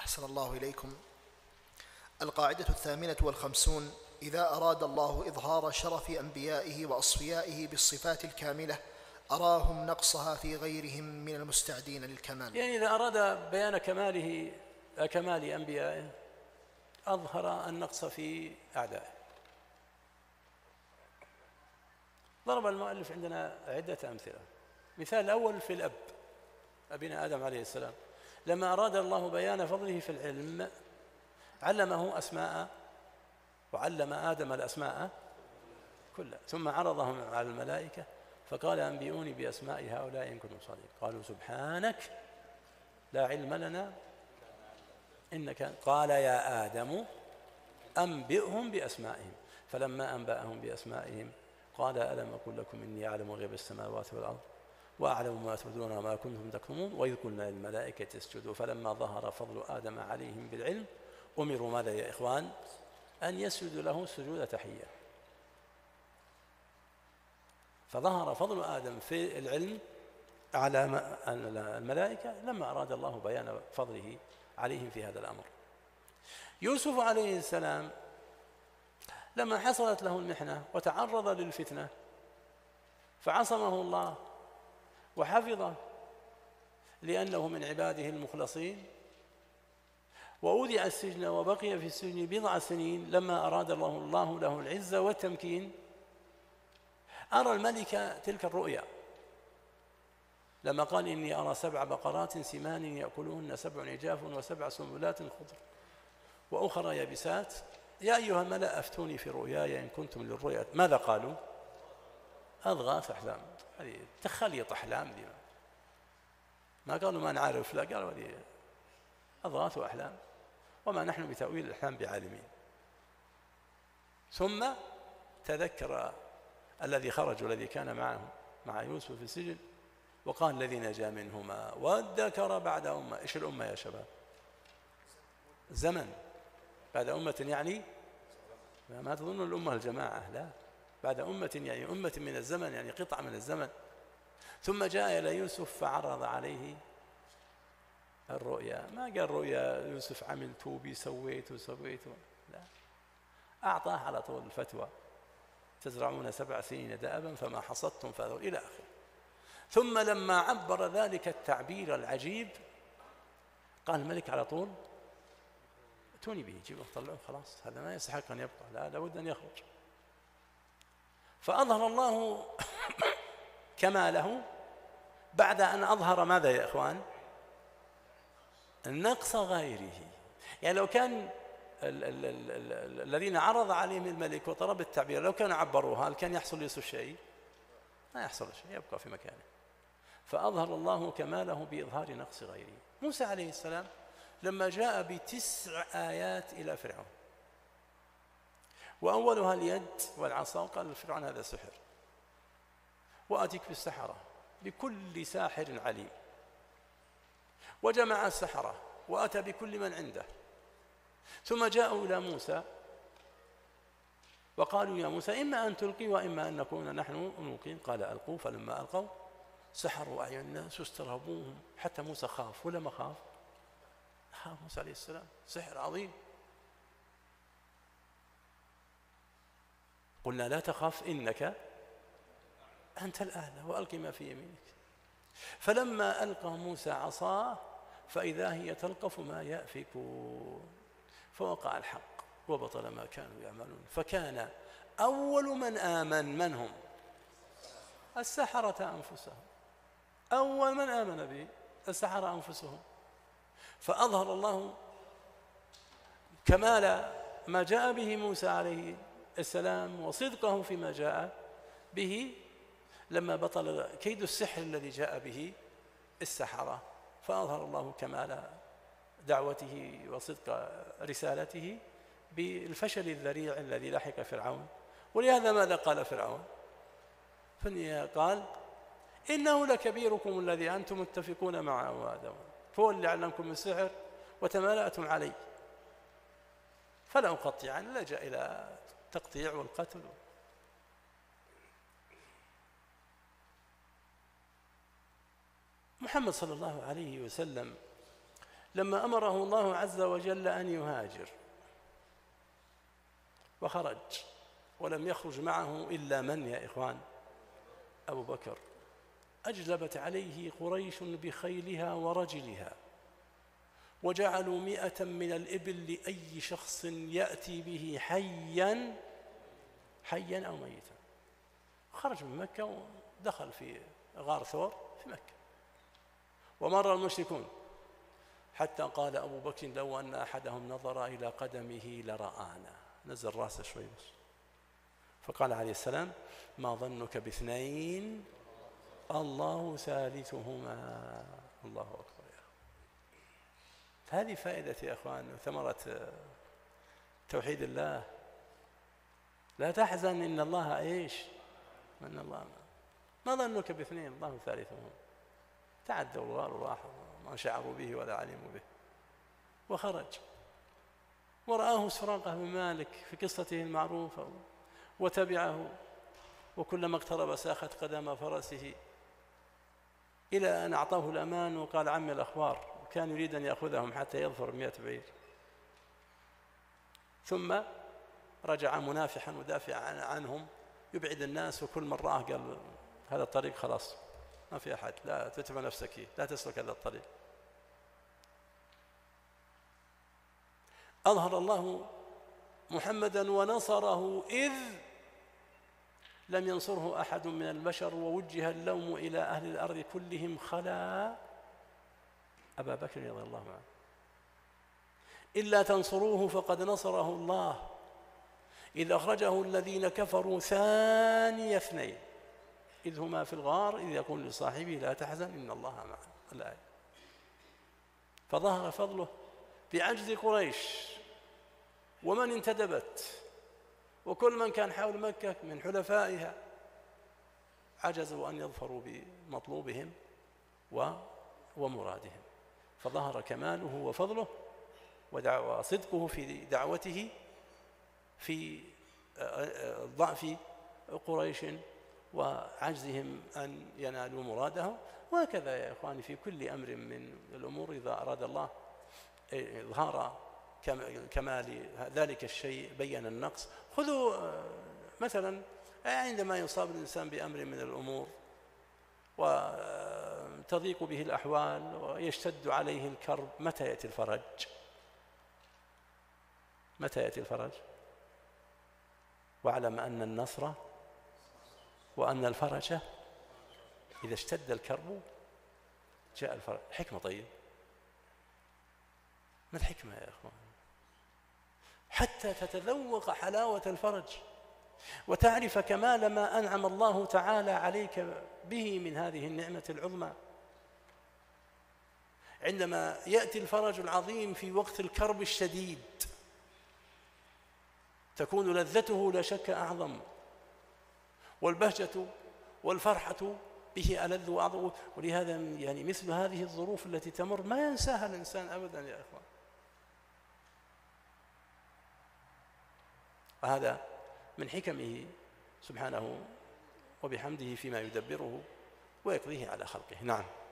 أحسن الله إليكم. القاعدة 58: إذا أراد الله إظهار شرف أنبيائه وأصفيائه بالصفات الكاملة أراهم نقصها في غيرهم من المستعدين للكمال. يعني إذا أراد بيان كمال أنبيائه أظهر النقص في أعدائه. ضرب المؤلف عندنا عدة أمثلة. مثال الأول في الأب، أبينا آدم عليه السلام، لما أراد الله بيان فضله في العلم علمه أسماء، وعلم آدم الأسماء كلها، ثم عرضهم على الملائكة فقال أنبئوني بأسماء هؤلاء إن كنتم صادقين. قالوا سبحانك لا علم لنا إنك. قال يا آدم أنبئهم بأسمائهم. فلما أنبأهم بأسمائهم قال ألم أقل لكم إني أعلم غيب السماوات والأرض وأعلم ما تبدون وما كنتم تكتمون وإذ قلنا للملائكة اسجدوا فلما ظهر فضل آدم عليهم بالعلم أمروا ماذا يا إخوان؟ أن يسجدوا له سجود تحية. فظهر فضل آدم في العلم على الملائكة لما أراد الله بيان فضله عليهم في هذا الأمر. يوسف عليه السلام لما حصلت له المحنة وتعرض للفتنة فعصمه الله وحفظه لأنه من عباده المخلصين، وأودع السجن وبقي في السجن بضع سنين. لما أراد الله له العزة والتمكين أرى الملك تلك الرؤيا لما قال إني أرى 7 بقرات سمان يأكلهن 7 عجاف و7 سنبلات خضر وأخرى يابسات يا أيها الملأ أفتوني في رؤياي إن كنتم للرؤيا. ماذا قالوا؟ أضغاث أحلام. هذه تخليط أحلام دي، ما قالوا ما نعرف، لا قالوا هذه أضغاث أحلام وما نحن بتأويل الأحلام بعالمين. ثم تذكر الذي خرج والذي كان مع يوسف في السجن وقال الذي نجا منهما وادكر بعد أمة. إيش الأمة يا شباب؟ زمن. بعد أمة يعني ما تظنوا الأمة الجماعة، لا، بعد أمة يعني أمة من الزمن، يعني قطعة من الزمن. ثم جاء إلى يوسف فعرض عليه الرؤيا. ما قال رؤيا يوسف عملت بي سويت، لا، أعطاه على طول الفتوى تزرعون 7 سنين دأبا فما حصدتم فذروا إلى آخره. ثم لما عبر ذلك التعبير العجيب قال الملك على طول ائتوني به، جيبوه طلعوه، خلاص هذا ما يستحق أن يبقى، لا لابد أن يخرج. فأظهر الله كماله بعد أن أظهر ماذا يا إخوان؟ النقص غيره. يعني لو كان الذين عرض عليهم الملك وطلب التعبير لو كانوا عبروها هل كان يحصل يوسف شيء؟ ما يحصل شيء، يبقى في مكانه. فأظهر الله كماله بإظهار نقص غيره. موسى عليه السلام لما جاء ب9 آيات إلى فرعون، وأولها اليد والعصا، وقال لفرعون هذا سحر وأتيك بالسحرة بكل ساحر عليم، وجمع السحرة وأتى بكل من عنده. ثم جاءوا إلى موسى وقالوا يا موسى إما أن تلقي وإما أن نكون نحن الملقين. قال ألقوا. فلما ألقوا سحروا أعين الناس واسترهبوهم حتى موسى خاف. ولا ما خاف؟ خاف موسى عليه السلام، سحر عظيم. قلنا لا تخف إنك أنت الأعلى وألق ما في يمينك. فلما ألقى موسى عصاه فإذا هي تلقف ما يأفكون فوقع الحق وبطل ما كانوا يعملون. فكان أول من آمن من هم؟ السحرة أنفسهم. أول من آمن به السحرة أنفسهم. فأظهر الله كمال ما جاء به موسى عليه السلام وصدقه فيما جاء به لما بطل كيد السحر الذي جاء به السحرة. فأظهر الله كمال دعوته وصدق رسالته بالفشل الذريع الذي لحق فرعون. ولهذا ماذا قال فرعون؟ قال إنه لكبيركم الذي أنتم متفقون معه هذا، هو اللي علمكم السحر وتمالأتم عليه فلا أقطعن. لجأ إلى التقطيع والقتل. محمد صلى الله عليه وسلم لما أمره الله عز وجل أن يهاجر وخرج، ولم يخرج معه إلا من يا إخوان؟ أبو بكر. أجلبت عليه قريش بخيلها ورجلها، وجعلوا 100 من الإبل لأي شخص يأتي به حيا أو ميتا. خرج من مكة ودخل في غار ثور في مكة، ومر المشركون حتى قال أبو بكر لو أن أحدهم نظر إلى قدمه لرآنا، نزل رأسه شوي بس. فقال عليه السلام ما ظنك باثنين الله ثالثهما. الله أكبر. هذه فائدة يا أخوان ثمرة توحيد الله. لا تحزن إن الله إيش؟ إن الله ما ظنك باثنين الله ثالثهما. تعدوا الغار وراحوا ما شعروا به ولا علموا به، وخرج ورآه سراقة بن مالك في قصته المعروفة وتبعه، وكلما اقترب ساخت قدم فرسه، إلى أن أعطاه الأمان وقال عم الأخبار، وكان يريد أن يأخذهم حتى يظفر 100 بعير. ثم رجع منافحا مدافعا عنهم يبعد الناس، وكل من رآه قال هذا الطريق خلاص ما في أحد، لا تتبع نفسك فيه، لا تسلك هذا الطريق. أظهر الله محمدا ونصره إذ لم ينصره أحد من البشر، ووجه اللوم إلى أهل الأرض كلهم خلا أبا بكر رضي الله عنه. إلا تنصروه فقد نصره الله إذ أخرجه الذين كفروا ثاني اثنين إذ هما في الغار إذ يقول لصاحبه لا تحزن إن الله معنا. الآية. فظهر فضله بعجز قريش ومن انتدبت، وكل من كان حول مكة من حلفائها عجزوا أن يظفروا بمطلوبهم ومرادهم. فظهر كماله وفضله وصدقه في دعوته في ضعف قريش وعجزهم أن ينالوا مراده. وهكذا يا إخواني في كل أمر من الأمور إذا أراد الله إظهار كمال ذلك الشيء بين النقص. خذوا مثلا عندما يصاب الإنسان بأمر من الأمور وتضيق به الأحوال ويشتد عليه الكرب، متى يأتي الفرج؟ متى يأتي الفرج؟ واعلم أن النصر وأن الفرج إذا اشتد الكرب جاء الفرج. حكمة. طيب ما الحكمة يا أخوان؟ حتى تتذوق حلاوة الفرج وتعرف كمال ما أنعم الله تعالى عليك به من هذه النعمة العظمى. عندما يأتي الفرج العظيم في وقت الكرب الشديد تكون لذته لا شك أعظم، والبهجة والفرحة به ألذ وأعظم. ولهذا يعني مثل هذه الظروف التي تمر ما ينساها الإنسان أبدا يا إخوان. وهذا من حكمه سبحانه وبحمده فيما يدبره ويقضيه على خلقه. نعم.